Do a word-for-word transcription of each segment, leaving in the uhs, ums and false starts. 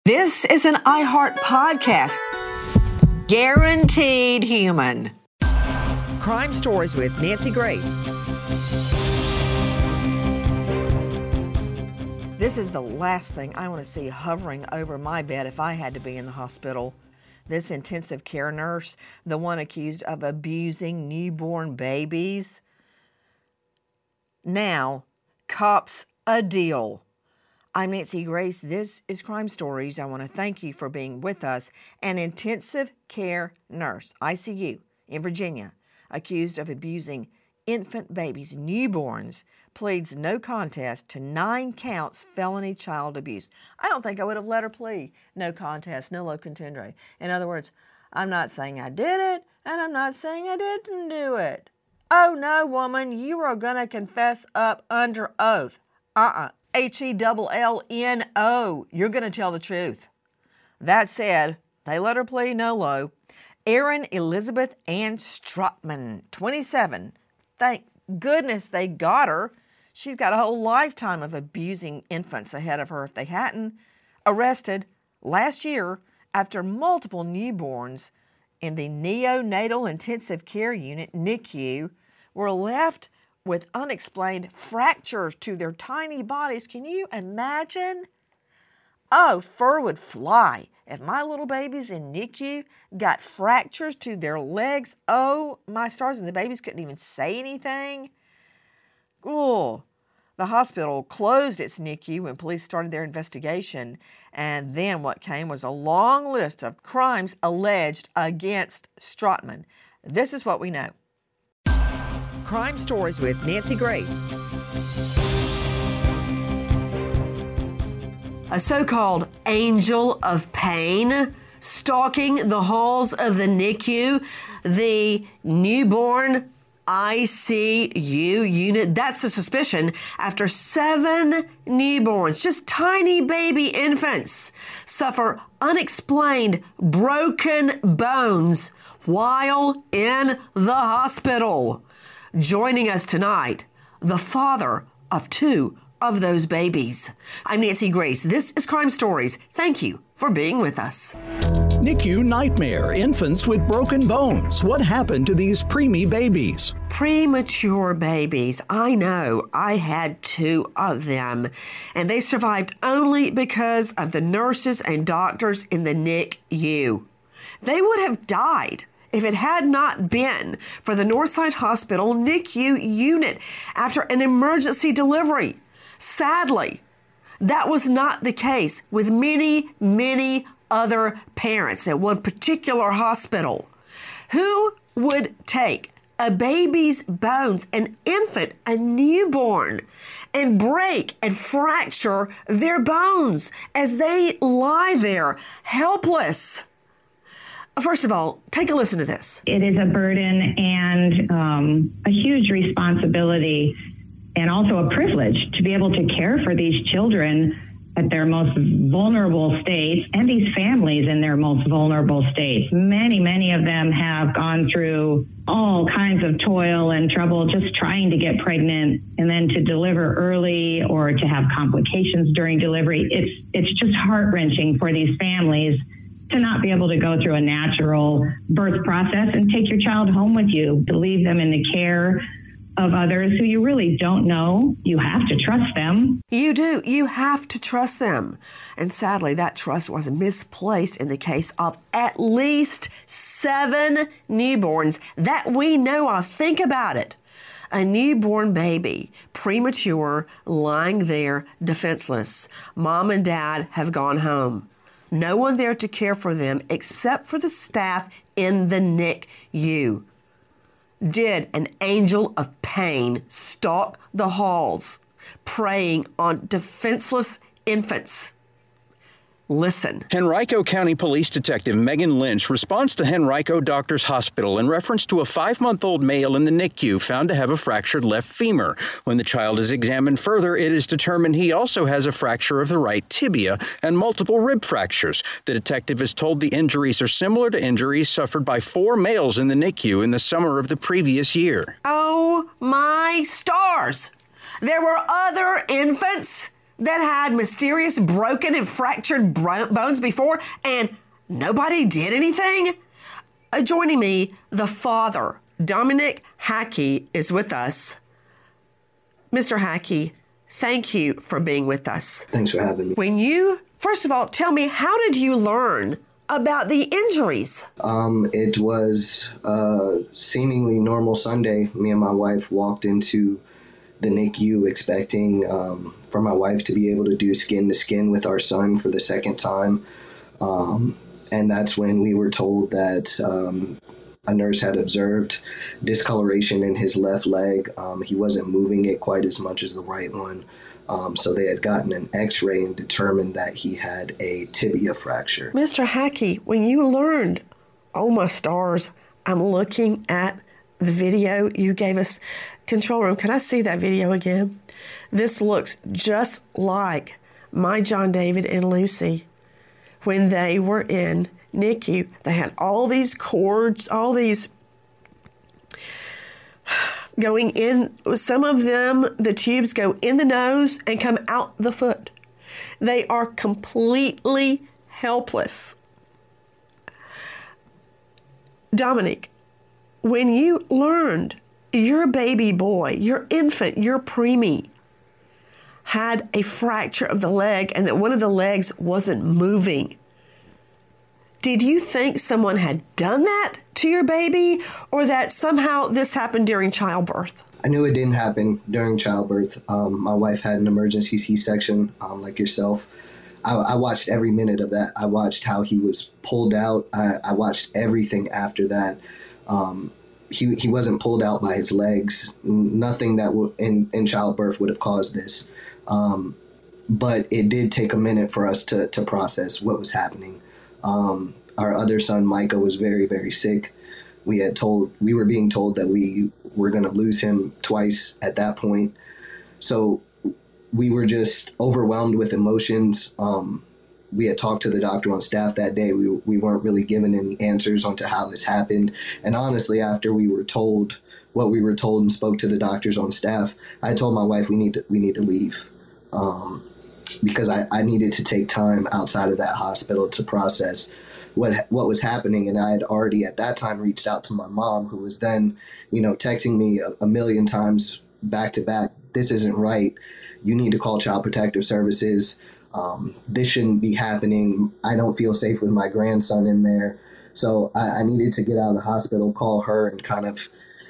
This is an iHeart podcast. Guaranteed human. Crime Stories with Nancy Grace. This is the last thing I want to see hovering over my bed if I had to be in the hospital. This intensive care nurse, the one accused of abusing newborn babies. Now, cops a deal. I'm Nancy Grace. This is Crime Stories. I want to thank you for being with us. An intensive care nurse, I C U, in Virginia, accused of abusing infant babies, newborns, pleads no contest to nine counts felony child abuse. I don't think I would have let her plead no contest, nolo contendere. In other words, I'm not saying I did it, and I'm not saying I didn't do it. Oh, no, woman, you are going to confess up under oath. Uh-uh. H E L L N O. You're going to tell the truth. That said, they let her plead nolo. Erin Elizabeth Ann Strotman, twenty-seven. Thank goodness they got her. She's got a whole lifetime of abusing infants ahead of her if they hadn't. Arrested last year after multiple newborns in the Neonatal Intensive Care Unit, N I C U, were left with unexplained fractures to their tiny bodies. Can you imagine? Oh, fur would fly. If my little babies in N I C U got fractures to their legs, oh, my stars, and the babies couldn't even say anything. Oh, the hospital closed its N I C U when police started their investigation, and then what came was a long list of crimes alleged against Strotman. This is what we know. Crime Stories with Nancy Grace. A so-called angel of pain stalking the halls of the N I C U, the newborn I C U unit. That's the suspicion after seven newborns, just tiny baby infants, suffer unexplained broken bones while in the hospital. Joining us tonight, the father of two of those babies. I'm Nancy Grace. This is Crime Stories. Thank you for being with us. N I C U nightmare. Infants with broken bones. What happened to these preemie babies? Premature babies. I know. I had two of them. And they survived only because of the nurses and doctors in the N I C U. They would have died if it had not been for the Northside Hospital N I C U unit after an emergency delivery. Sadly, that was not the case with many, many other parents at one particular hospital. Who would take a baby's bones, an infant, a newborn, and break and fracture their bones as they lie there helpless? First of all, take a listen to this. It is a burden and um, a huge responsibility and also a privilege to be able to care for these children at their most vulnerable states and these families in their most vulnerable states. Many, many of them have gone through all kinds of toil and trouble just trying to get pregnant, and then to deliver early or to have complications during delivery. It's, it's just heart-wrenching for these families to not be able to go through a natural birth process and take your child home with you, to leave them in the care of others who you really don't know. You have to trust them. You do. You have to trust them. And sadly, that trust was misplaced in the case of at least seven newborns that we know of. Think about it. A newborn baby, premature, lying there defenseless. Mom and dad have gone home. No one there to care for them except for the staff in the N I C U. Did an angel of pain stalk the halls, preying on defenseless infants? Listen. Henrico County Police Detective Megan Lynch responds to Henrico Doctors Hospital in reference to a five-month-old male in the N I C U found to have a fractured left femur. When the child is examined further, it is determined he also has a fracture of the right tibia and multiple rib fractures. The detective is told the injuries are similar to injuries suffered by four males in the N I C U in the summer of the previous year. Oh, my stars! There were other infants that had mysterious broken and fractured bro- bones before and nobody did anything? Uh, joining me, the father, Dominic Hackey, is with us. Mister Hackey, thank you for being with us. Thanks for having me. When you, first of all, tell me, how did you learn about the injuries? Um, it was a seemingly normal Sunday. Me and my wife walked into the N I C U expecting um, for my wife to be able to do skin to skin with our son for the second time. Um, and that's when we were told that um, a nurse had observed discoloration in his left leg. Um, he wasn't moving it quite as much as the right one. Um, so they had gotten an x-ray and determined that he had a tibia fracture. Mister Hackey, when you learned, oh my stars, I'm looking at the video you gave us. Control room, can I see that video again? This looks just like my John David and Lucy when they were in N I C U. They had all these cords, all these going in. Some of them, the tubes go in the nose and come out the foot. They are completely helpless. Dominic, when you learned your baby boy, your infant, your preemie, had a fracture of the leg and that one of the legs wasn't moving, did you think someone had done that to your baby, or that somehow this happened during childbirth? I knew it didn't happen during childbirth. Um, my wife had an emergency C-section, um, like yourself. I, I watched every minute of that. I watched how he was pulled out. I, I watched everything after that. Um, he he wasn't pulled out by his legs. Nothing that w- in, in childbirth would have caused this. Um, but it did take a minute for us to, to process what was happening. Um, our other son, Micah, was very, very sick. We had told, we were being told that we were going to lose him twice at that point. So we were just overwhelmed with emotions. Um, we had talked to the doctor on staff that day. We, we weren't really given any answers onto how this happened. And honestly, after we were told what we were told and spoke to the doctors on staff, I told my wife we need to, we need to leave. Um, because I, I needed to take time outside of that hospital to process what what was happening. And I had already at that time reached out to my mom, who was then, you know, texting me a, a million times back to back, this isn't right. You need to call Child Protective Services. Um, this shouldn't be happening. I don't feel safe with my grandson in there. So I, I needed to get out of the hospital, call her, and kind of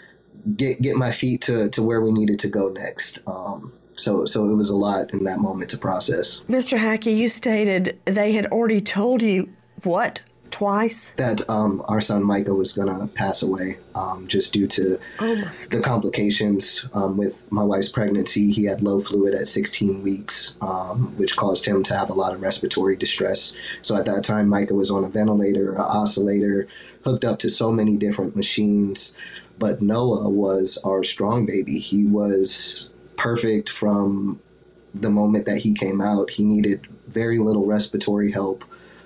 get get my feet to, to where we needed to go next. Um, So so it was a lot in that moment to process. Mister Hackey, you stated they had already told you, what, twice? That um, our son Micah was going to pass away um, just due to oh the complications um, with my wife's pregnancy. He had low fluid at sixteen weeks, um, which caused him to have a lot of respiratory distress. So at that time, Micah was on a ventilator, an oscillator, hooked up to so many different machines. But Noah was our strong baby. He was perfect from the moment that he came out. He needed very little respiratory help.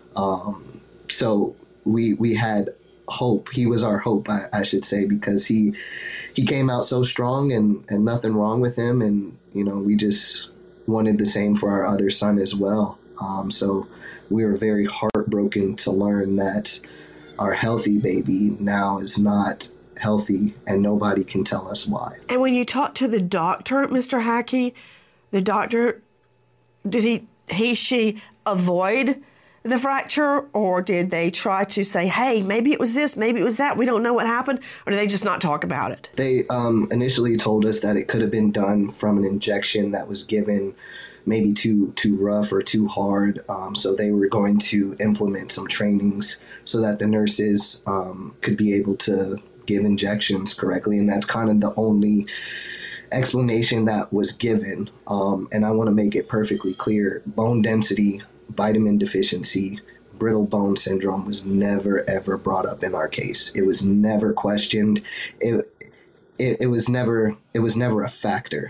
Um, so we we had hope. He was our hope, I, I should say, because he he came out so strong and, and nothing wrong with him. And, you know, we just wanted the same for our other son as well. Um, so we were very heartbroken to learn that our healthy baby now is not healthy, and nobody can tell us why. And when you talked to the doctor, Mister Hackey, the doctor, did he, he, she avoid the fracture, or did they try to say, hey, maybe it was this, maybe it was that, we don't know what happened, or did they just not talk about it? They um, initially told us that it could have been done from an injection that was given maybe too too rough or too hard. Um, so they were going to implement some trainings so that the nurses um, could be able to give injections correctly. And that's kind of the only explanation that was given. Um, and I want to make it perfectly clear. Bone density, vitamin deficiency, brittle bone syndrome was never, ever brought up in our case. It was never questioned. It, it, it was never, it was never a factor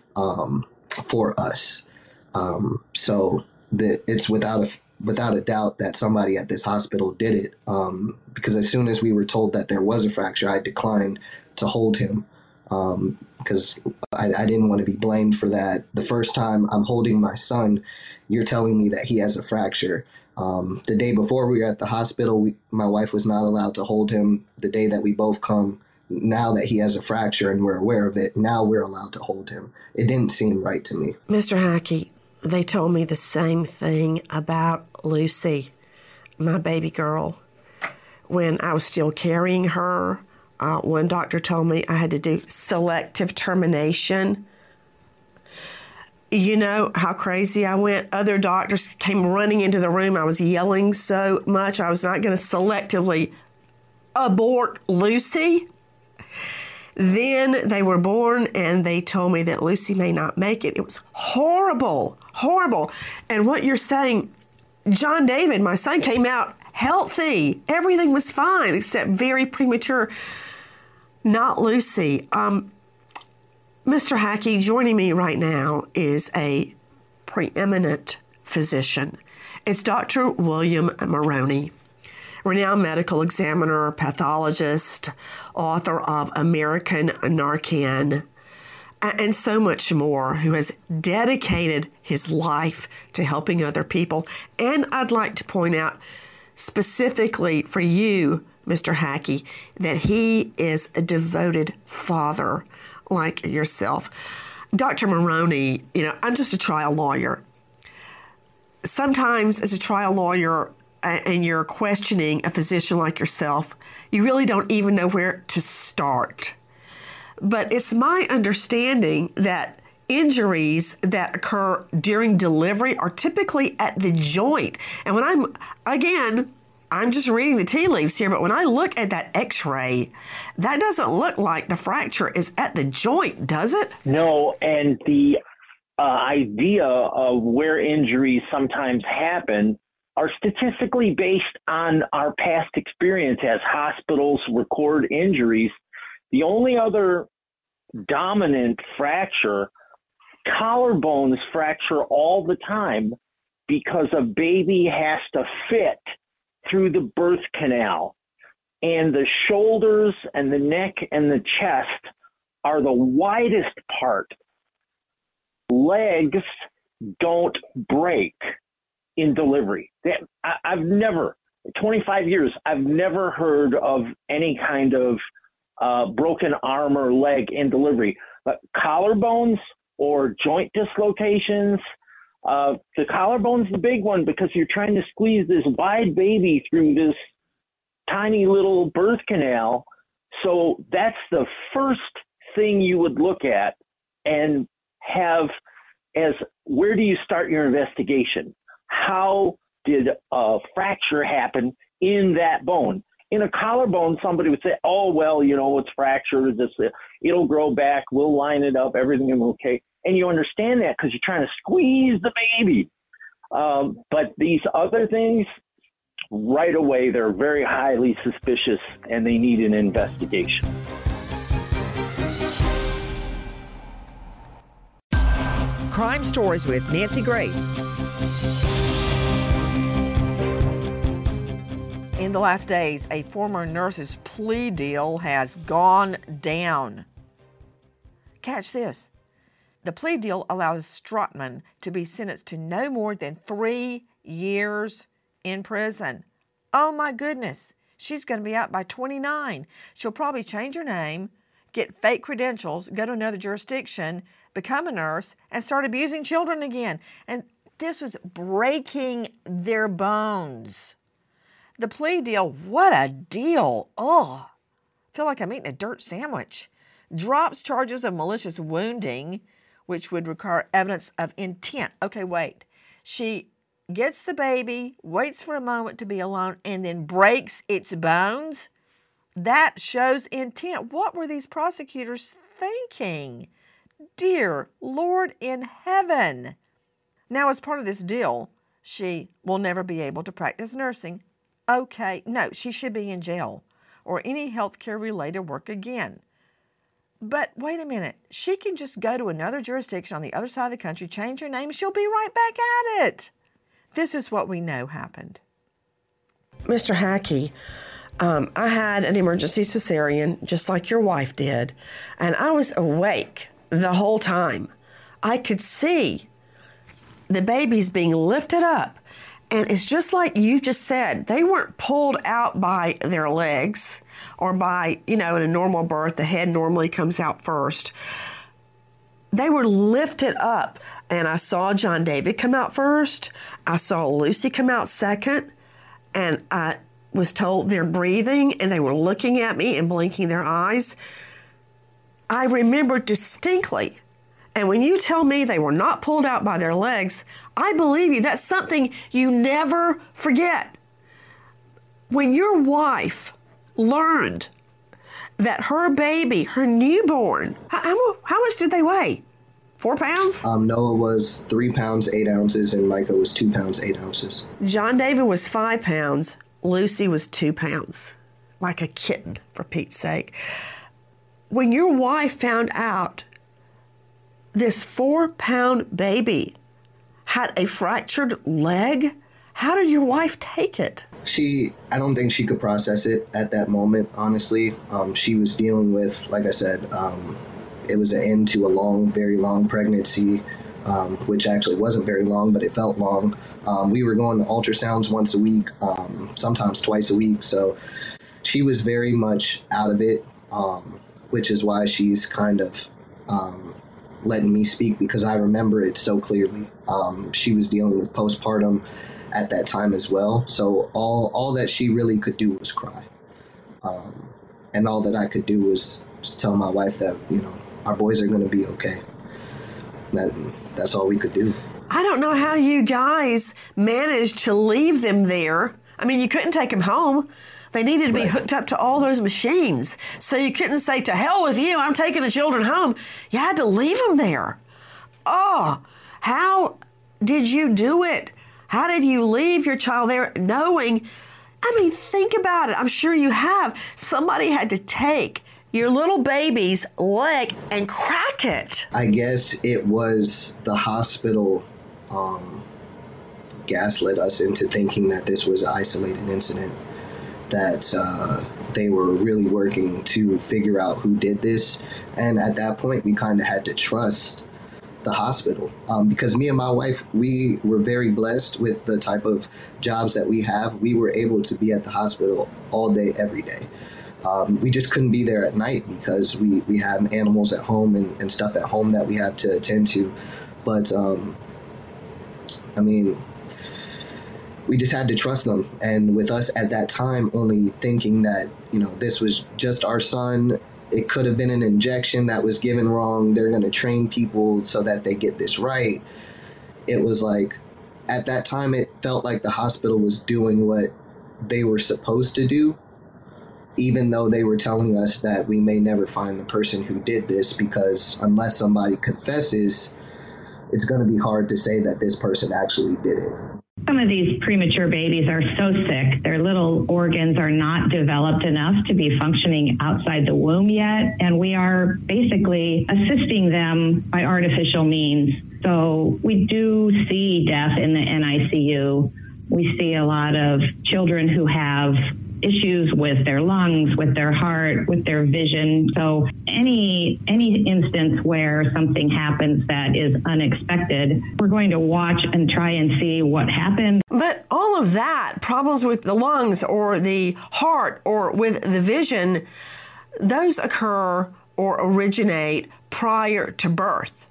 um, for us. Um, so the, it's without a, without a doubt that somebody at this hospital did it, um, because as soon as we were told that there was a fracture, I declined to hold him. um, because I, I didn't want to be blamed for that. The first time I'm holding my son, you're telling me that he has a fracture. Um, the day before we were at the hospital, we, my wife was not allowed to hold him. The day that we both come, now that he has a fracture and we're aware of it, now we're allowed to hold him. It didn't seem right to me. Mister Hackey, they told me the same thing about Lucy, my baby girl. When I was still carrying her, uh, one doctor told me I had to do selective termination. You know how crazy I went? Other doctors came running into the room. I was yelling so much I was not going to selectively abort Lucy. Then they were born, and they told me that Lucy may not make it. It was horrible, horrible. And what you're saying, John David, my son, came out healthy. Everything was fine except very premature. Not Lucy. Um, Mister Hackey, joining me right now is a preeminent physician. It's Doctor William Maroney, renowned medical examiner, pathologist, author of American Narcan, and so much more, who has dedicated his life to helping other people. And I'd like to point out specifically for you, Mister Hackey, that he is a devoted father like yourself. Doctor Maroney, you know, I'm just a trial lawyer. Sometimes as a trial lawyer and you're questioning a physician like yourself, you really don't even know where to start. But it's my understanding that injuries that occur during delivery are typically at the joint. And when I'm, again, I'm just reading the tea leaves here, but when I look at that x-ray, that doesn't look like the fracture is at the joint, does it? No, and the uh, idea of where injuries sometimes happen are statistically based on our past experience as hospitals record injuries. The only other dominant fracture, collarbones fracture all the time because a baby has to fit through the birth canal. And the shoulders and the neck and the chest are the widest part. Legs don't break in delivery. I, I've never, twenty-five years, I've never heard of any kind of uh, broken arm or leg in delivery. But collarbones or joint dislocations, uh, the collarbone's the big one because you're trying to squeeze this wide baby through this tiny little birth canal. So that's the first thing you would look at and have as, where do you start your investigation? How did a fracture happen in that bone? In a collarbone, somebody would say, oh, well, you know, it's fractured. This, it'll grow back. We'll line it up. Everything will be okay. And you understand that because you're trying to squeeze the baby. Um, but these other things, right away, they're very highly suspicious and they need an investigation. Crime Stories with Nancy Grace. In the last days, a former nurse's plea deal has gone down. Catch this. The plea deal allows Strotman to be sentenced to no more than three years in prison. Oh my goodness. She's going to be out by twenty-nine. She'll probably change her name, get fake credentials, go to another jurisdiction, become a nurse, and start abusing children again. And this was breaking their bones. The plea deal, what a deal. Oh, I feel like I'm eating a dirt sandwich. Drops charges of malicious wounding, which would require evidence of intent. Okay, wait. She gets the baby, waits for a moment to be alone, and then breaks its bones? That shows intent. What were these prosecutors thinking? Dear Lord in heaven. Now, as part of this deal, she will never be able to practice nursing. Okay, no, she should be in jail or any healthcare related work again. But wait a minute, she can just go to another jurisdiction on the other side of the country, change her name, she'll be right back at it. This is what we know happened. Mister Hackey, Um, I had an emergency cesarean, just like your wife did, and I was awake the whole time. I could see the babies being lifted up, and it's just like you just said. They weren't pulled out by their legs or by, you know, in a normal birth, the head normally comes out first. They were lifted up, and I saw John David come out first. I saw Lucy come out second, and I was told they're breathing, and they were looking at me and blinking their eyes. I remember distinctly, and when you tell me they were not pulled out by their legs, I believe you. That's something you never forget. When your wife learned that her baby, her newborn, how, how much did they weigh? Four pounds? Um, Noah was three pounds, eight ounces, and Micah was two pounds, eight ounces. John David was five pounds. Lucy was two pounds. Like a kitten, for Pete's sake. When your wife found out this four-pound baby had a fractured leg, how did your wife take it? She, I don't think she could process it at that moment, honestly. Um, she was dealing with, like I said, um, it was an end to a long, very long pregnancy, um, which actually wasn't very long, but it felt long. Um, we were going to ultrasounds once a week, um, sometimes twice a week. So she was very much out of it, um, which is why she's kind of um, letting me speak, because I remember it so clearly. Um, she was dealing with postpartum at that time as well. So all, all that she really could do was cry. Um, and all that I could do was just tell my wife that, you know, our boys are going to be okay. That, that's all we could do. I don't know how you guys managed to leave them there. I mean, you couldn't take them home. They needed to be right. hooked up to all those machines. So you couldn't say, to hell with you, I'm taking the children home. You had to leave them there. Oh, how did you do it? How did you leave your child there knowing, I mean, think about it. I'm sure you have. Somebody had to take your little baby's leg and crack it. I guess it was the hospital um, gaslit us into thinking that this was an isolated incident, that uh, they were really working to figure out who did this. And at that point, we kind of had to trust the hospital, um, because me and my wife, we were very blessed with the type of jobs that we have. We were able to be at the hospital all day, every day. Um, we just couldn't be there at night because we, we have animals at home and, and stuff at home that we have to attend to. But, um, I mean, we just had to trust them. And with us at that time only thinking that, you know, this was just our son, it could have been an injection that was given wrong. They're going to train people so that they get this right. It was like, at that time, it felt like the hospital was doing what they were supposed to do, even though they were telling us that we may never find the person who did this, because unless somebody confesses, it's going to be hard to say that this person actually did it. Some of these premature babies are so sick, their little organs are not developed enough to be functioning outside the womb yet, and we are basically assisting them by artificial means. So we do see death in the N I C U. We see a lot of children who have issues with their lungs, with their heart, with their vision. So any any instance where something happens that is unexpected, we're going to watch and try and see what happened. But all of that, problems with the lungs or the heart or with the vision, those occur or originate prior to birth.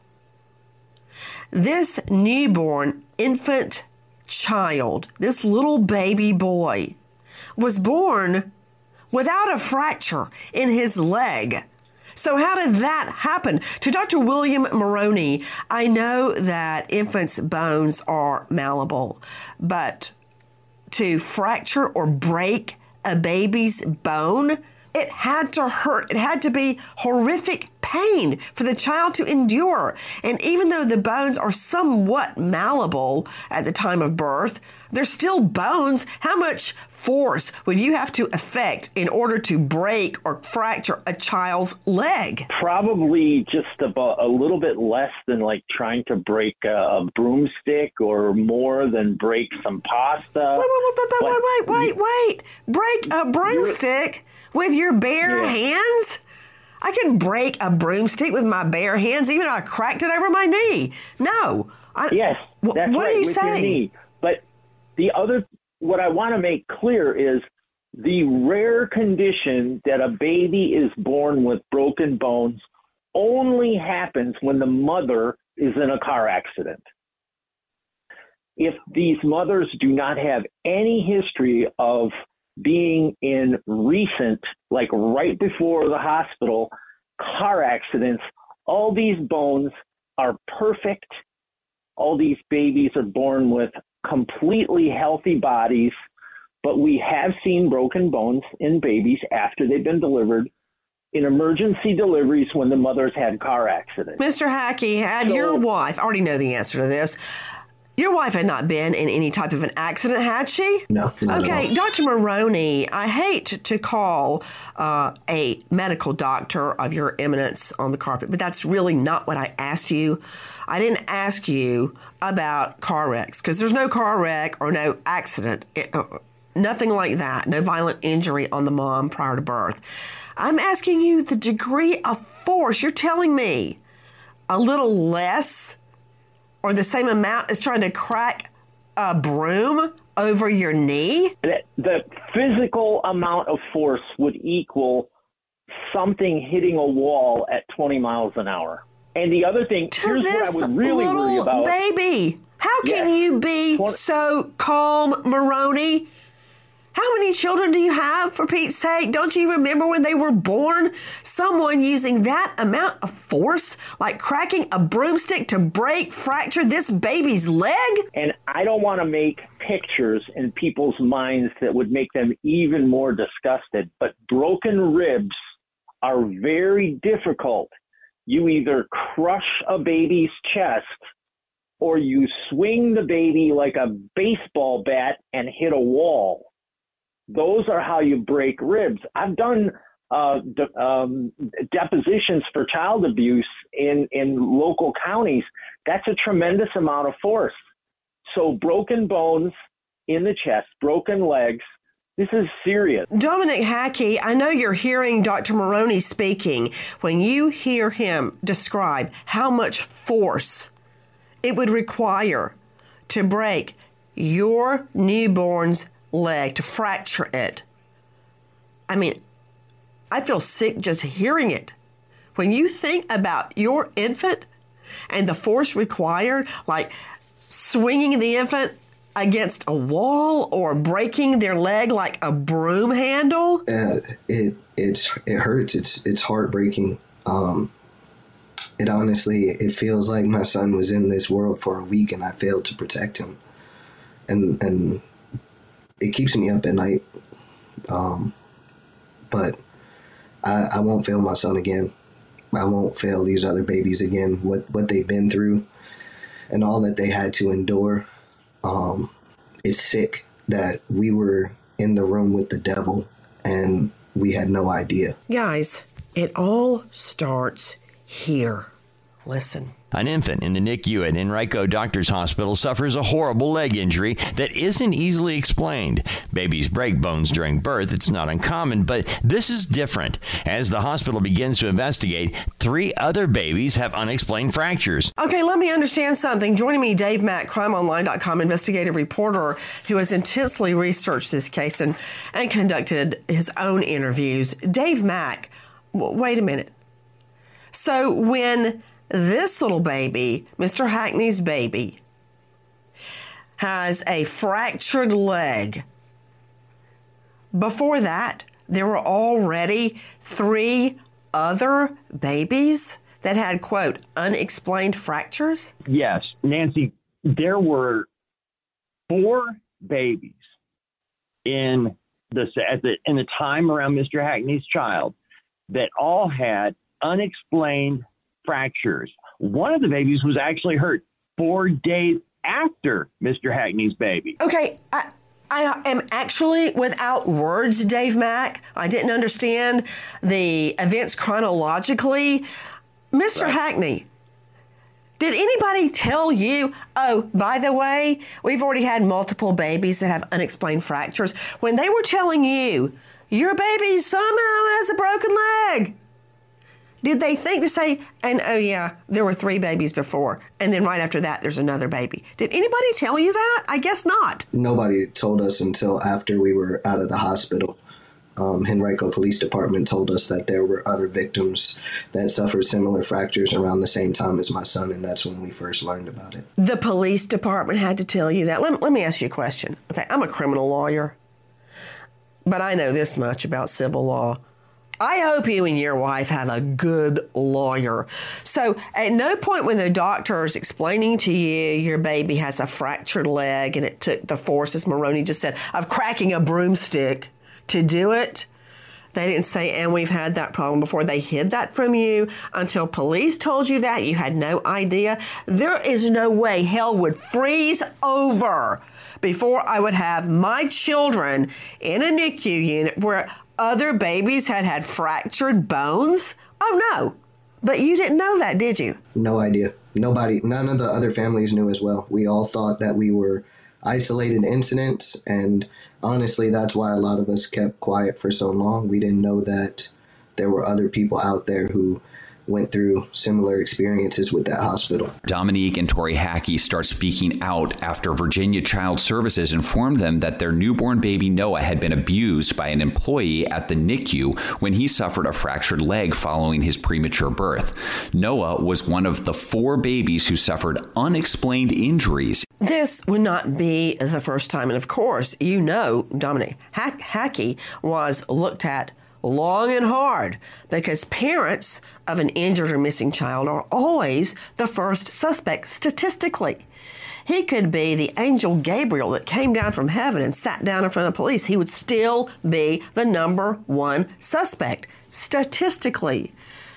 This newborn infant child, this little baby boy, was born without a fracture in his leg. So how did that happen? To Doctor William Maroney, I know that infants' bones are malleable, but to fracture or break a baby's bone It had to hurt. It had to be horrific pain for the child to endure. And even though the bones are somewhat malleable at the time of birth, they're still bones. How much force would you have to effect in order to break or fracture a child's leg? Probably just about a little bit less than like trying to break a, a broomstick, or more than break some pasta. Wait, wait, wait, wait, wait, wait, wait, wait. Break a broomstick with your bare Yeah. hands? I can break a broomstick with my bare hands, even though I cracked it over my knee. No. I, Yes, wh- that's what right, are you with saying? your knee. But the other, what I want to make clear is the rare condition that a baby is born with broken bones only happens when the mother is in a car accident. If these mothers do not have any history of being in recent, like right before the hospital, car accidents, all these bones are perfect. All these babies are born with completely healthy bodies, but we have seen broken bones in babies after they've been delivered in emergency deliveries when the mothers had car accidents. Mister Hackey, had So- your wife, I already know the answer to this, your wife had not been in any type of an accident, had she? No, not Okay, at all. Doctor Maroney, I hate to call uh, a medical doctor of your eminence on the carpet, but that's really not what I asked you. I didn't ask you about car wrecks, because there's no car wreck or no accident, it, uh, nothing like that, no violent injury on the mom prior to birth. I'm asking you the degree of force. You're telling me a little less or the same amount as trying to crack a broom over your knee? The, the physical amount of force would equal something hitting a wall at twenty miles an hour. And the other thing, To here's what I this would really little worry about. baby. How can Yes. you be Twenty- so calm, Maroney? How many children do you have, for Pete's sake? Don't you remember when they were born? Someone using that amount of force, like cracking a broomstick to break, fracture this baby's leg? And I don't want to make pictures in people's minds that would make them even more disgusted, but broken ribs are very difficult. You either crush a baby's chest or you swing the baby like a baseball bat and hit a wall. Those are how you break ribs. I've done uh, de- um, depositions for child abuse in, in local counties. That's a tremendous amount of force. So broken bones in the chest, broken legs, this is serious. Dominic Hackey, I know you're hearing Doctor Maroney speaking. When you hear him describe how much force it would require to break your newborn's leg, to fracture it, I mean, I feel sick just hearing it. When you think about your infant and the force required, like swinging the infant against a wall or breaking their leg like a broom handle. Uh, it it's it hurts. It's it's heartbreaking. Um, it honestly it feels like my son was in this world for a week and I failed to protect him, and and it keeps me up at night. Um, but I, I won't fail my son again. I won't fail these other babies again. What what they've been through and all that they had to endure. Um, it's sick that we were in the room with the devil and we had no idea. Guys, it all starts here. Listen. An infant in the N I C U at Henrico Doctors Hospital suffers a horrible leg injury that isn't easily explained. Babies break bones during birth. It's not uncommon, but this is different. As the hospital begins to investigate, three other babies have unexplained fractures. Okay, let me understand something. Joining me, Dave Mack, crime online dot com investigative reporter who has intensely researched this case and, and conducted his own interviews. Dave Mack, w- wait a minute. So when this little baby, Mister Hackney's baby, has a fractured leg, before that, there were already three other babies that had, quote, unexplained fractures? Yes, Nancy, there were four babies in the, at the in the time around Mister Hackney's child that all had unexplained fractures. One of the babies was actually hurt four days after Mister Hackney's baby. Okay, I, I am actually without words, Dave Mack. I didn't understand the events chronologically. Mister Right. Hackney, did anybody tell you, oh, by the way, we've already had multiple babies that have unexplained fractures? When they were telling you, your baby somehow has a broken leg, did they think to say, and oh yeah, there were three babies before, and then right after that, there's another baby? Did anybody tell you that? I guess not. Nobody told us until after we were out of the hospital. Um, Henrico Police Department told us that there were other victims that suffered similar fractures around the same time as my son, and that's when we first learned about it. The police department had to tell you that. Let, let me ask you a question. Okay, I'm a criminal lawyer, but I know this much about civil law. I hope you and your wife have a good lawyer. So at no point when the doctor is explaining to you your baby has a fractured leg and it took the force, as Maroney just said, of cracking a broomstick to do it, they didn't say, and we've had that problem before. They hid that from you until police told you that. You had no idea. There is no way hell would freeze over before I would have my children in a N I C U unit where other babies had had fractured bones. Oh, no. But you didn't know that, did you? No idea. Nobody, none of the other families knew as well. We all thought that we were isolated incidents, and honestly, that's why a lot of us kept quiet for so long. We didn't know that there were other people out there who went through similar experiences with that hospital. Dominique and Tori Hackey start speaking out after Virginia Child Services informed them that their newborn baby Noah had been abused by an employee at the N I C U when he suffered a fractured leg following his premature birth. Noah was one of the four babies who suffered unexplained injuries. This would not be the first time. And of course, you know, Dominique Hack- Hackey was looked at long and hard because parents of an injured or missing child are always the first suspect statistically. He could be the angel Gabriel that came down from heaven and sat down in front of police. He would still be the number one suspect statistically.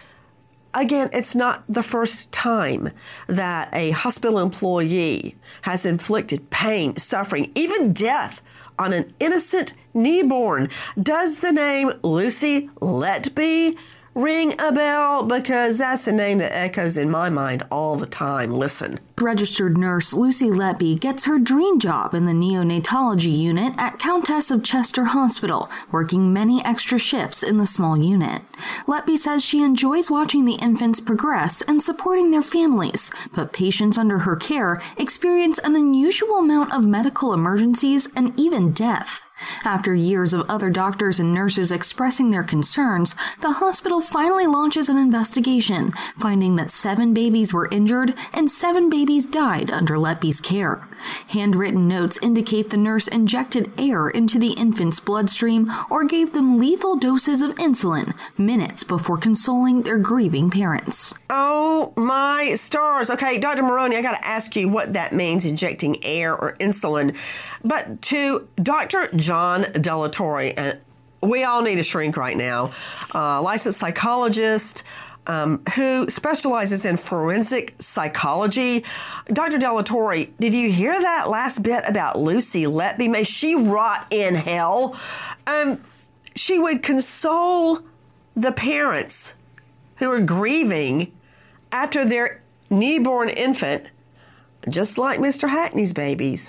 Again, it's not the first time that a hospital employee has inflicted pain, suffering, even death on an innocent newborn. Does the name Lucy Letby ring a bell? Because that's a name that echoes in my mind all the time. Listen. Registered nurse Lucy Letby gets her dream job in the neonatology unit at Countess of Chester Hospital, working many extra shifts in the small unit. Letby says she enjoys watching the infants progress and supporting their families, but patients under her care experience an unusual amount of medical emergencies and even death. After years of other doctors and nurses expressing their concerns, the hospital finally launches an investigation, finding that seven babies were injured and seven babies died under Letby's care. Handwritten notes indicate the nurse injected air into the infant's bloodstream or gave them lethal doses of insulin minutes before consoling their grieving parents. Oh my stars. Okay, Doctor Maroney, I got to ask you what that means, injecting air or insulin. But to Doctor John Delatorre, and we all need a shrink right now, uh, licensed psychologist, Um, who specializes in forensic psychology. Doctor Delatorre, did you hear that last bit about Lucy Letby? May she rot in hell. Um, she would console the parents who are grieving after their newborn infant, just like Mister Hackney's babies,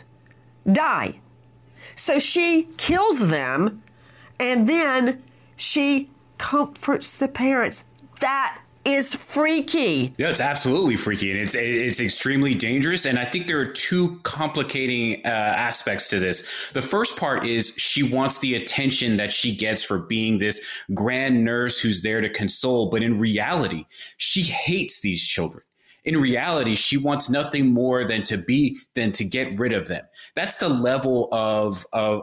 die. So she kills them, and then she comforts the parents. That is freaky. Yeah, it's absolutely freaky, and it's it's extremely dangerous. And I think there are two complicating uh, aspects to this. The first part is she wants the attention that she gets for being this grand nurse who's there to console. But in reality, she hates these children. In reality, she wants nothing more than to be than to get rid of them. That's the level of of, of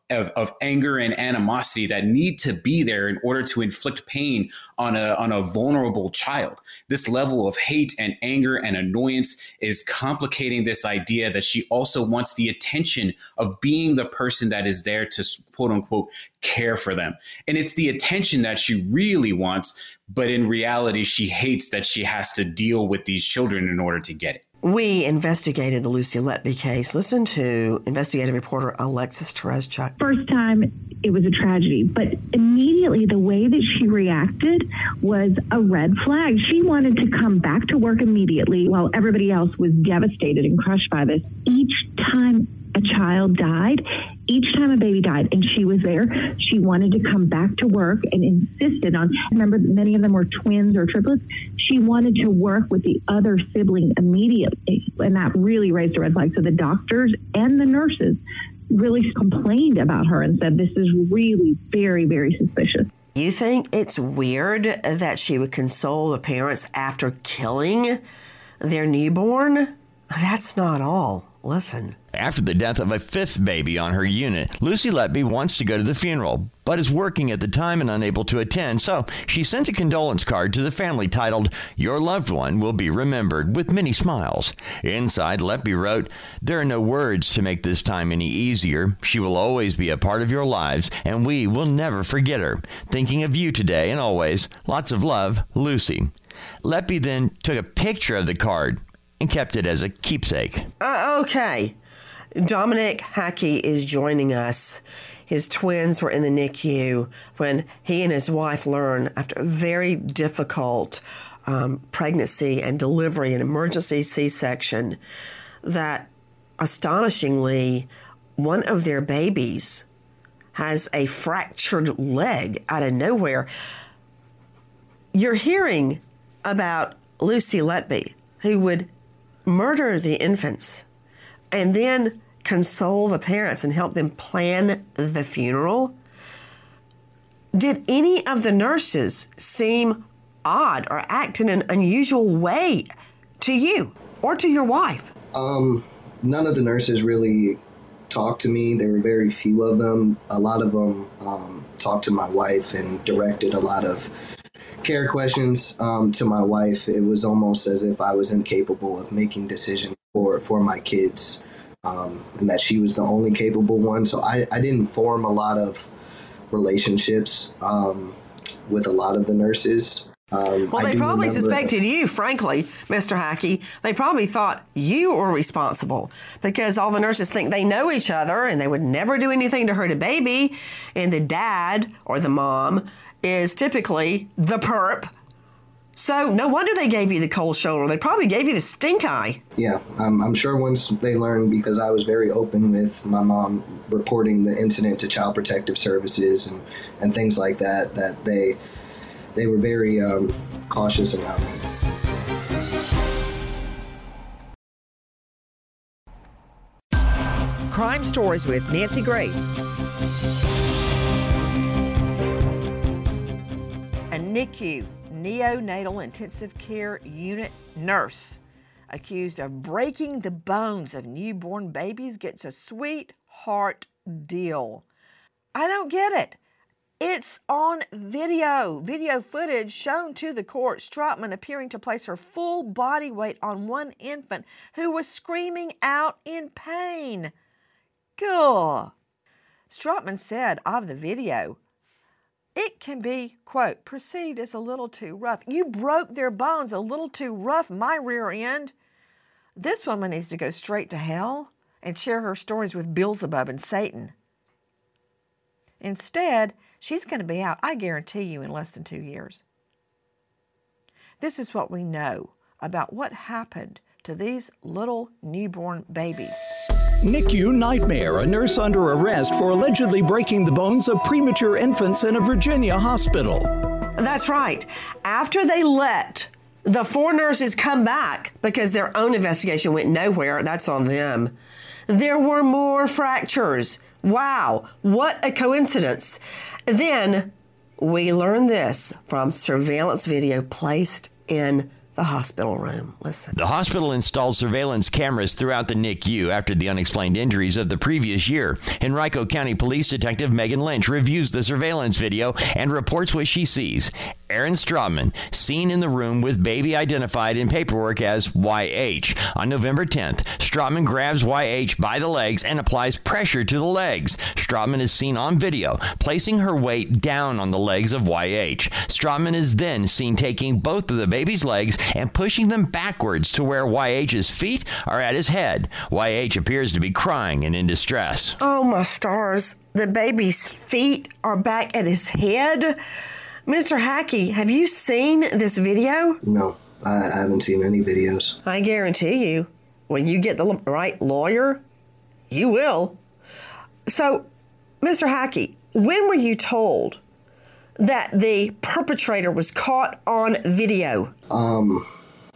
of, of anger and animosity that need to be there in order to inflict pain on a on a vulnerable child. This level of hate and anger and annoyance is complicating this idea that she also wants the attention of being the person that is there to quote unquote care for them. And it's the attention that she really wants, but in reality, she hates that she has to deal with these children in order to get it. We investigated the Lucy Letby case. Listen to investigative reporter Alexis Tereszchuk. First time, it was a tragedy, but immediately the way that she reacted was a red flag. She wanted to come back to work immediately while everybody else was devastated and crushed by this. Each time a child died, each time a baby died, and she was there, she wanted to come back to work and insisted on, remember, many of them were twins or triplets. She wanted to work with the other sibling immediately, and that really raised a red flag. So the doctors and the nurses really complained about her and said, this is really very, very suspicious. You think it's weird that she would console the parents after killing their newborn? That's not all. Listen. After the death of a fifth baby on her unit, Lucy Letby wants to go to the funeral, but is working at the time and unable to attend, so she sent a condolence card to the family titled, "Your loved one will be remembered," with many smiles. Inside, Letby wrote, "There are no words to make this time any easier. She will always be a part of your lives, and we will never forget her. Thinking of you today and always. Lots of love, Lucy." Letby then took a picture of the card and kept it as a keepsake. Uh, okay. Dominic Hackey is joining us. His twins were in the N I C U when he and his wife learned, after a very difficult um, pregnancy and delivery, an emergency C-section, that astonishingly, one of their babies has a fractured leg out of nowhere. You're hearing about Lucy Letby, who would murder the infants and then console the parents and help them plan the funeral. Did any of the nurses seem odd or act in an unusual way to you or to your wife? Um, none of the nurses really talked to me. There were very few of them. A lot of them um, talked to my wife and directed a lot of care questions um, to my wife. It was almost as if I was incapable of making decisions for, for my kids. Um, and that she was the only capable one. So I, I didn't form a lot of relationships um, with a lot of the nurses. Um, well, I they probably remember, suspected you, frankly, Mister Hackey. They probably thought you were responsible because all the nurses think they know each other and they would never do anything to hurt a baby. And the dad or the mom is typically the perp. So no wonder they gave you the cold shoulder. They probably gave you the stink eye. Yeah, um, I'm sure once they learned, because I was very open with my mom reporting the incident to Child Protective Services and, and things like that, that they they were very um, cautious around me. Crime Stories with Nancy Grace. A N I C U neonatal intensive care unit nurse accused of breaking the bones of newborn babies gets a sweetheart deal. I don't get it. It's on video. Video footage shown to the court. Stroutman appearing to place her full body weight on one infant who was screaming out in pain. Gah. Stroutman said of the video, "It can be, quote, perceived as a little too rough. You broke their bones a little too rough, my rear end." This woman needs to go straight to hell and share her stories with Beelzebub and Satan. Instead, she's going to be out, I guarantee you, in less than two years. This is what we know about what happened to these little newborn babies. N I C U nightmare, a nurse under arrest for allegedly breaking the bones of premature infants in a Virginia hospital. That's right. After they let the four nurses come back because their own investigation went nowhere, that's on them, there were more fractures. Wow, what a coincidence. Then we learned this from surveillance video placed in the hospital room. Listen. The hospital installed surveillance cameras throughout the N I C U after the unexplained injuries of the previous year. Henrico County Police Detective Megan Lynch reviews the surveillance video and reports what she sees. Aaron Straubman, seen in the room with baby identified in paperwork as Y H. On November tenth, Straubman grabs Y H by the legs and applies pressure to the legs. Straubman is seen on video placing her weight down on the legs of Y H. Straubman is then seen taking both of the baby's legs and pushing them backwards to where Y H's feet are at his head. Y H appears to be crying and in distress. Oh, my stars. The baby's feet are back at his head? Mister Hackey, have you seen this video? No, I haven't seen any videos. I guarantee you, when you get the right lawyer, you will. So, Mister Hackey, when were you told that the perpetrator was caught on video? Um,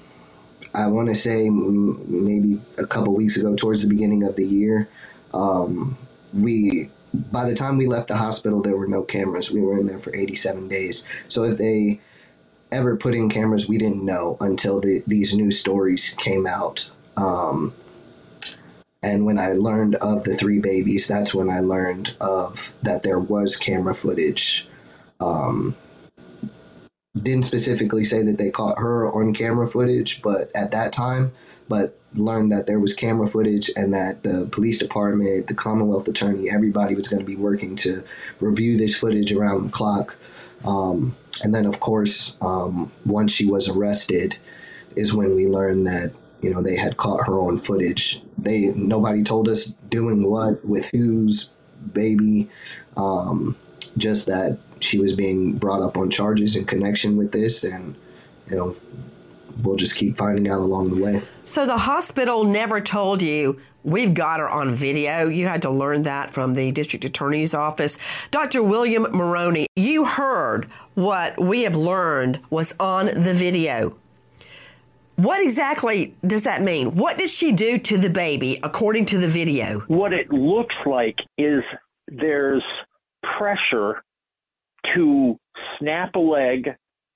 I want to say m- maybe a couple weeks ago, towards the beginning of the year. Um, we, by the time we left the hospital, there were no cameras. We were in there for eighty-seven days. So if they ever put in cameras, we didn't know until the, these new stories came out. Um, and when I learned of the three babies, that's when I learned of that there was camera footage. Um, didn't specifically say that they caught her on camera footage, but at that time, but learned that there was camera footage and that the police department, the Commonwealth attorney, everybody was going to be working to review this footage around the clock. Um, and then, of course, um, once she was arrested is when we learned that, you know, they had caught her on footage. They, nobody told us doing what, with whose baby, um, just that she was being brought up on charges in connection with this, and, you know, we'll just keep finding out along the way. So the hospital never told you, we've got her on video. You had to learn that from the district attorney's office. Doctor William Maroney, you heard what we have learned was on the video. What exactly does that mean? What did she do to the baby, according to the video? What it looks like is there's pressure to snap a leg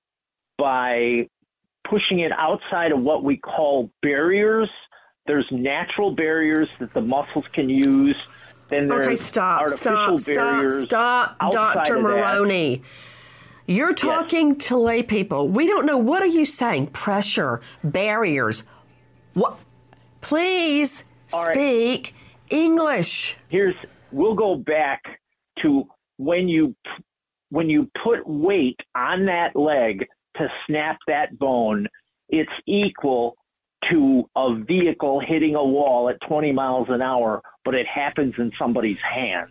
by pushing it outside of what we call barriers. There's natural barriers that the muscles can use. Then there's okay, stop, artificial stop, barriers. Stop, stop, Doctor Maroney. That. You're talking yes. to lay people. We don't know. What are you saying? Pressure, barriers. What? Please All speak right. English. Here's. We'll go back to when you when you put weight on that leg to snap that bone. It's equal to a vehicle hitting a wall at twenty miles an hour, but it happens in somebody's hands.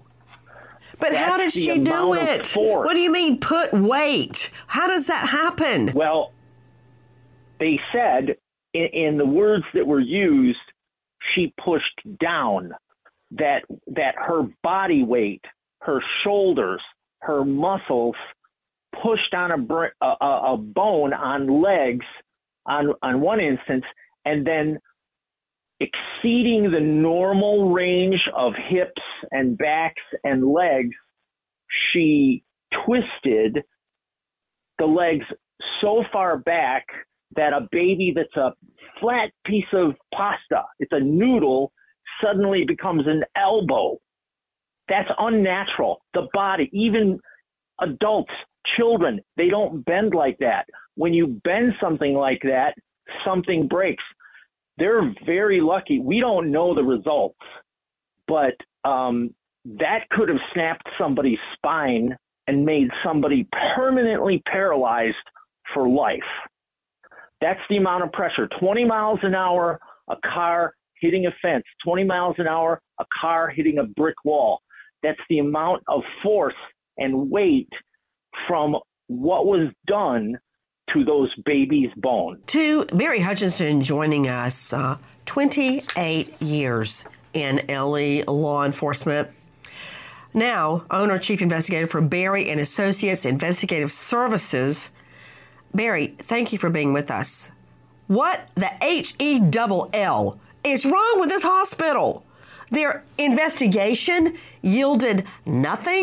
But That's how does she do it? What do you mean put weight? How does that happen? Well, they said in, in the words that were used, she pushed down, that that her body weight, her shoulders, her muscles pushed on a, a, a bone on legs on, on one instance, and then exceeding the normal range of hips and backs and legs, she twisted the legs so far back that a baby that's a flat piece of pasta, it's a noodle, suddenly becomes an elbow. That's unnatural. The body, even adults, children, they don't bend like that. When you bend something like that, something breaks. They're very lucky. We don't know the results, but um, that could have snapped somebody's spine and made somebody permanently paralyzed for life. That's the amount of pressure. twenty miles an hour, a car hitting a fence. twenty miles an hour, a car hitting a brick wall. That's the amount of force and weight from what was done to those babies' bones. To Barry Hutchinson joining us, uh, twenty-eight years in L E law enforcement. Now, owner chief investigator for Barry and Associates Investigative Services. Barry, thank you for being with us. What the H E double L is wrong with this hospital? Their investigation yielded nothing.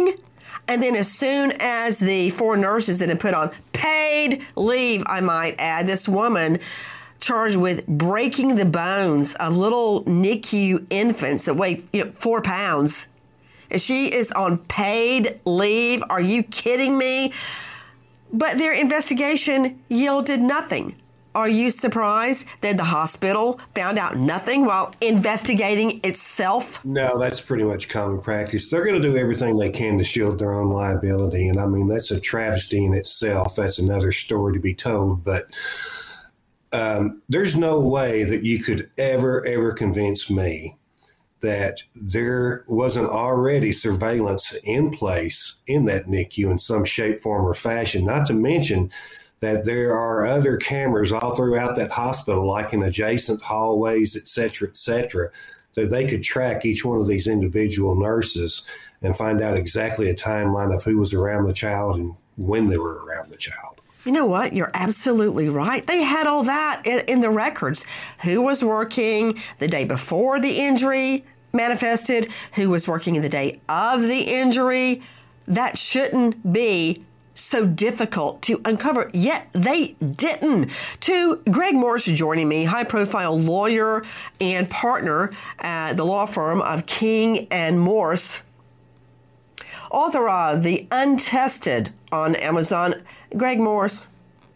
And then as soon as the four nurses that had put on paid leave, I might add, this woman charged with breaking the bones of little N I C U infants that weigh, you know, four pounds. And she is on paid leave. Are you kidding me? But their investigation yielded nothing. Are you surprised that the hospital found out nothing while investigating itself? No, that's pretty much common practice. They're going to do everything they can to shield their own liability. And I mean, that's a travesty in itself. That's another story to be told. But um, there's no way that you could ever, ever convince me that there wasn't already surveillance in place in that N I C U in some shape, form, or fashion, not to mention that there are other cameras all throughout that hospital, like in adjacent hallways, et cetera, et cetera, that they could track each one of these individual nurses and find out exactly a timeline of who was around the child and when they were around the child. You know what? You're absolutely right. They had all that in, in the records. Who was working the day before the injury manifested, who was working the day of the injury. That shouldn't be so difficult to uncover, yet they didn't. To Greg Morse joining me, high-profile lawyer and partner at the law firm of King and Morse, author of The Untested on Amazon. Greg Morse,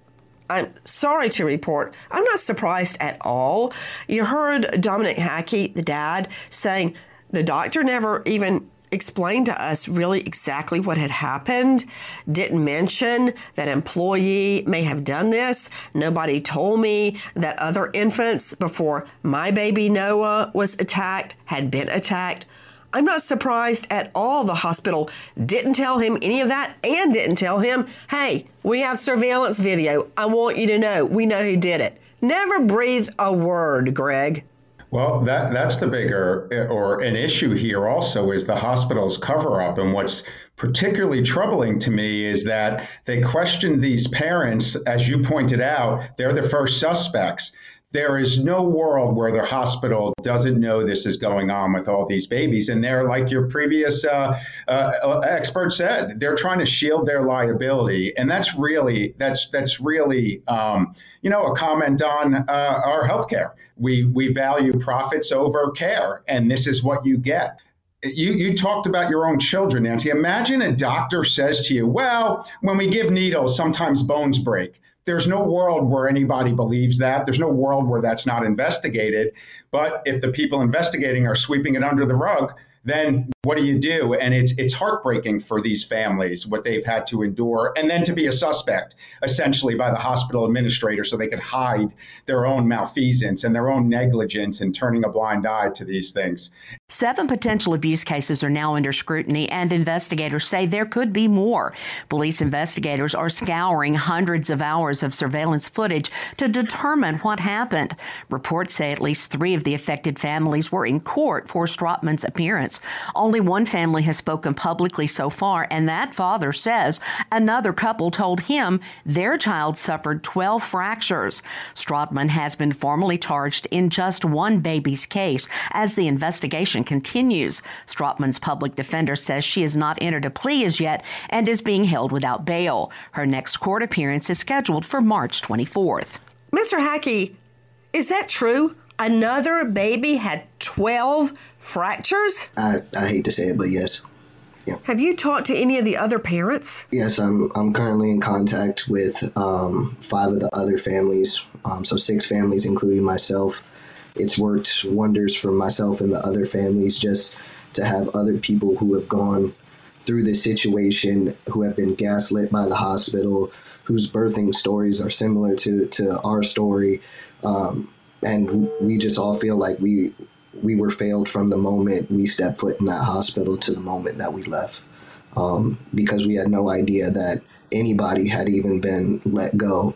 I'm sorry to report, I'm not surprised at all. You heard Dominic Hackey, the dad, saying the doctor never even explained to us really exactly what had happened, didn't mention that employee may have done this. Nobody told me that other infants before my baby Noah was attacked had been attacked. I'm not surprised at all the hospital didn't tell him any of that and didn't tell him, hey, we have surveillance video. I want you to know we know who did it. Never breathed a word, Greg. Well, that that's the bigger or an issue here also is the hospital's cover up. And what's particularly troubling to me is that they questioned these parents, as you pointed out, they're the first suspects. There is no world where the hospital doesn't know this is going on with all these babies. And they're, like your previous uh, uh, expert said, they're trying to shield their liability. And that's really, that's that's really, um, you know, a comment on uh, our healthcare. We, we value profits over care, and this is what you get. You, you talked about your own children, Nancy. Imagine a doctor says to you, well, when we give needles, sometimes bones break. There's no world where anybody believes that. There's no world where that's not investigated. But if the people investigating are sweeping it under the rug, then what do you do? And it's it's heartbreaking for these families, what they've had to endure, and then to be a suspect, essentially, by the hospital administrator so they could hide their own malfeasance and their own negligence and turning a blind eye to these things. Seven potential abuse cases are now under scrutiny, and investigators say there could be more. Police investigators are scouring hundreds of hours of surveillance footage to determine what happened. Reports say at least three of the affected families were in court for Stroutman's appearance. Only one family has spoken publicly so far, and that father says another couple told him their child suffered twelve fractures. Stroutman has been formally charged in just one baby's case as the investigation continues. Stroutman's public defender says she has not entered a plea as yet and is being held without bail. Her next court appearance is scheduled for March twenty-fourth. Mister Hackey, is that true? Another baby had twelve fractures? I, I hate to say it, but yes. Yeah. Have you talked to any of the other parents? Yes, I'm I'm currently in contact with um, five of the other families, um, so six families, including myself. It's worked wonders for myself and the other families just to have other people who have gone through this situation, who have been gaslit by the hospital, whose birthing stories are similar to, to our story. Um, and we just all feel like we we were failed from the moment we stepped foot in that hospital to the moment that we left, um, because we had no idea that anybody had even been let go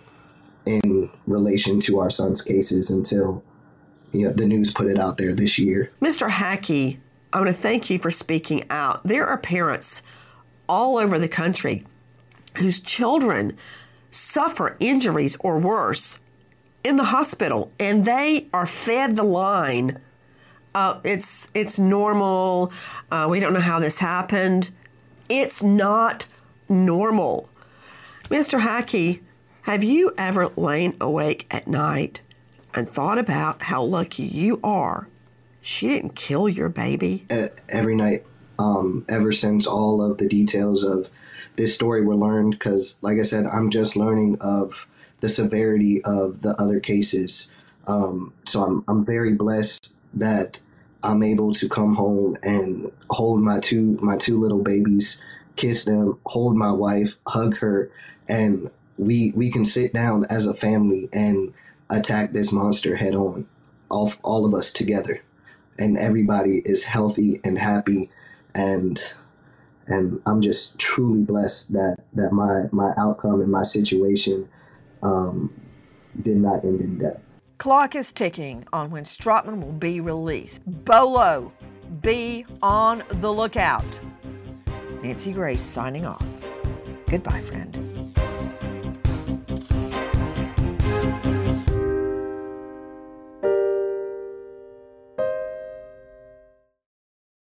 in relation to our son's cases until you know, the news put it out there this year. Mister Hackey, I want to thank you for speaking out. There are parents all over the country whose children suffer injuries or worse in the hospital, and they are fed the line. Uh, it's it's normal. Uh, we don't know how this happened. It's not normal. Mister Hackey, have you ever lain awake at night and thought about how lucky you are she didn't kill your baby? Uh, every night, um, ever since all of the details of this story were learned, because, like I said, I'm just learning of the severity of the other cases. Um, so I'm I'm very blessed that I'm able to come home and hold my two my two little babies, kiss them, hold my wife, hug her, and we we can sit down as a family and attack this monster head on, all all of us together, and everybody is healthy and happy, and and I'm just truly blessed that that my my outcome and my situation um, did not end in death. Clock is ticking on when Strothmann will be released. Bolo, be on the lookout. Nancy Grace signing off. Goodbye, friend.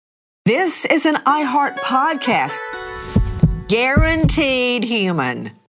This is an iHeart podcast. Guaranteed human.